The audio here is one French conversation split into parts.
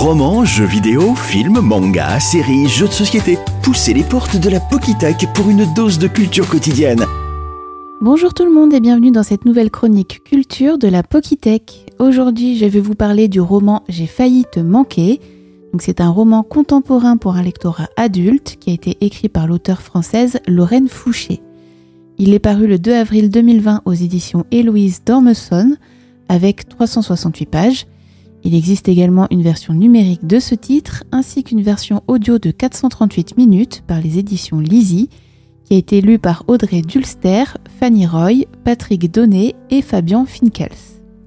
Romans, jeux vidéo, films, mangas, séries, jeux de société. Poussez les portes de la Pokitech pour une dose de culture quotidienne. Bonjour tout le monde et bienvenue dans cette nouvelle chronique culture de la Pokitech. Aujourd'hui, je vais vous parler du roman J'ai failli te manquer. Donc, c'est un roman contemporain pour un lectorat adulte qui a été écrit par l'auteure française Lorraine Fouché. Il est paru le 2 avril 2020 aux éditions Héloïse d'Ormesson avec 368 pages. Il existe également une version numérique de ce titre ainsi qu'une version audio de 438 minutes par les éditions Lizzie qui a été lue par Audrey Dulster, Fanny Roy, Patrick Donnet et Fabien Finkels.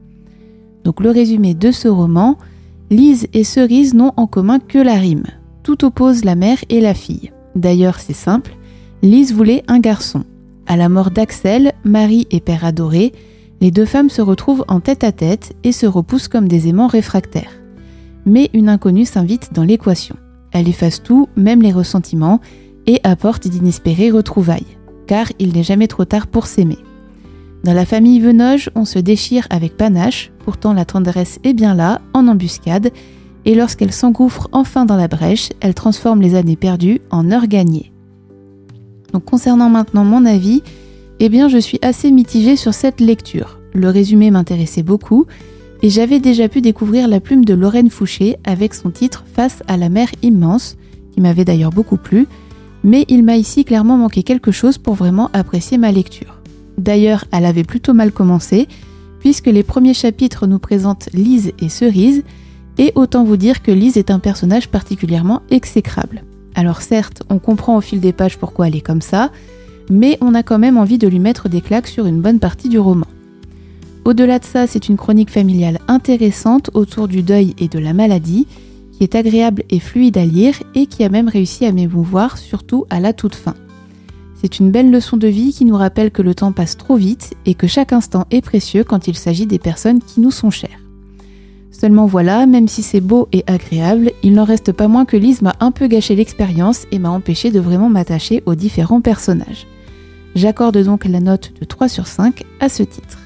Donc le résumé de ce roman, Lise et Cerise n'ont en commun que la rime. Tout oppose la mère et la fille. D'ailleurs c'est simple, Lise voulait un garçon. À la mort d'Axel, mari et père adoré, les deux femmes se retrouvent en tête-à-tête et se repoussent comme des aimants réfractaires. Mais une inconnue s'invite dans l'équation. Elle efface tout, même les ressentiments, et apporte d'inespérées retrouvailles. Car il n'est jamais trop tard pour s'aimer. Dans la famille Venoge, on se déchire avec panache, pourtant la tendresse est bien là, en embuscade, et lorsqu'elle s'engouffre enfin dans la brèche, elle transforme les années perdues en heures gagnées. Donc concernant maintenant mon avis, je suis assez mitigée sur cette lecture. Le résumé m'intéressait beaucoup et j'avais déjà pu découvrir la plume de Lorraine Fouché avec son titre Face à la mer immense, qui m'avait d'ailleurs beaucoup plu, mais il m'a ici clairement manqué quelque chose pour vraiment apprécier ma lecture. D'ailleurs, elle avait plutôt mal commencé, puisque les premiers chapitres nous présentent Lise et Cerise, et autant vous dire que Lise est un personnage particulièrement exécrable. Alors certes, on comprend au fil des pages pourquoi elle est comme ça, mais on a quand même envie de lui mettre des claques sur une bonne partie du roman. Au-delà de ça, c'est une chronique familiale intéressante autour du deuil et de la maladie, qui est agréable et fluide à lire et qui a même réussi à m'émouvoir, surtout à la toute fin. C'est une belle leçon de vie qui nous rappelle que le temps passe trop vite et que chaque instant est précieux quand il s'agit des personnes qui nous sont chères. Seulement voilà, même si c'est beau et agréable, il n'en reste pas moins que Lise m'a un peu gâché l'expérience et m'a empêché de vraiment m'attacher aux différents personnages. J'accorde donc la note de 3 sur 5 à ce titre.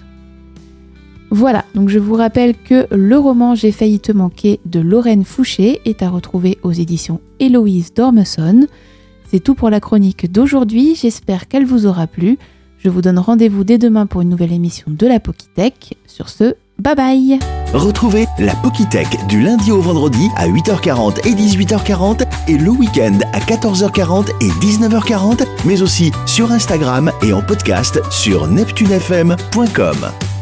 Voilà, donc je vous rappelle que le roman J'ai failli te manquer de Lorraine Fouché est à retrouver aux éditions Héloïse d'Ormesson. C'est tout pour la chronique d'aujourd'hui, j'espère qu'elle vous aura plu. Je vous donne rendez-vous dès demain pour une nouvelle émission de la Pokitech. Sur ce, bye bye! Retrouvez la Pokitech du lundi au vendredi à 8h40 et 18h40 et le week-end à 14h40 et 19h40, mais aussi sur Instagram et en podcast sur neptunefm.com.